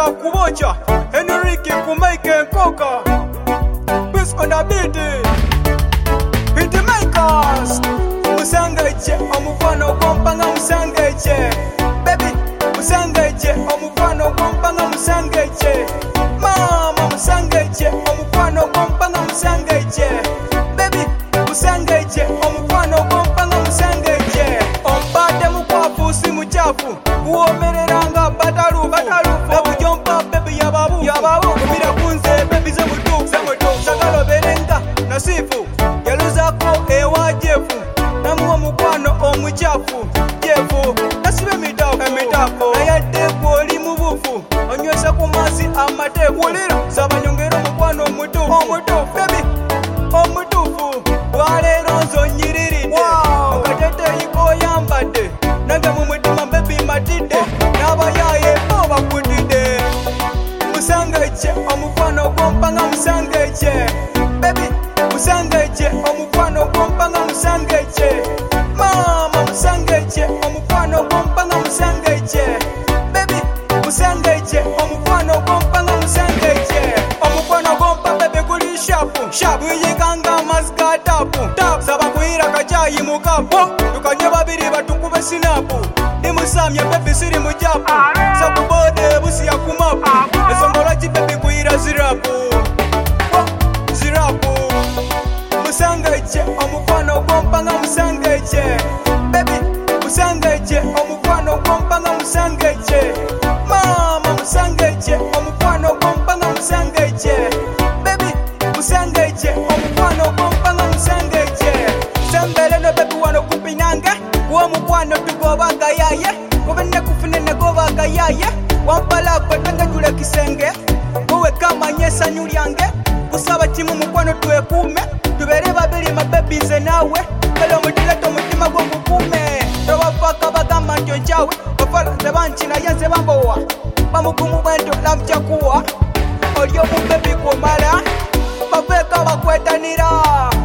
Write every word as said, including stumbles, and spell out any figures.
Bora kubocha Henrique kumaike nkoka Bis on a beat Hitmakers Musangeche omufano kompanga musangeche Baby musangeche omufano kompanga musangeche Mama musangeche omufano kompanga musangeche Baby musangeche omufano kompanga musangeche Ompate mukwafu si muchafu Uomereranga batalufu Babu jompa baby yababu Yababu kumira kunze baby ze mutu Sakalo berenga nasifu Yaluzako ewa jefu Namuwa mukwano omuchafu Jefu nasibe mitafu Nayateku oli mubufu Onywesa kumasi amateku Sabanyongero mukwano omutufu Baby omutufu Walero nzo nyiriri Mukatete yiko yambade Nange mumutima baby matide Nabayaye boba kutide Musangeche omukwano kompanga musangeche Baby musangeche omukwano kompanga musangeche Mama musangeche omukwano kompanga musangeche Baby musangeche omukwano kompanga musangeche Omukwano kompa baby kuli shapu Shapu yikanga mazga tapu Saba kuhira kachayi mukapu Tukanye babiri batukube sinapu Nimusamya baby siri mujapu Sabu bode busi ya kumapu Esongolachi baby kuhira zirapu Zirapu Musangeche omukwano kompanga musangeche Baby musangeche omukwano kompanga musangeche Mama musangeche omukwano kompanga musangeche Baby musangeche omukwano kompanga musangeche Sembele no baby wano kupinange Uwa mukwano tugobaga yaye Wabene kufinene gobaga yaye Wampala kwetanga jule kisenge Uwe kama nyesa nyulyange Kusaba timu mukwano tuwekume Tubere babiri mabebi nze nawe Kalo mutileto mutima gwo mukume Towafaka bagamba ntyo njawe Bafala nze banchina yenze bambowa Bamugumu bwento namchakuwa Olyo mubebi kumala Bafeka bakwetanira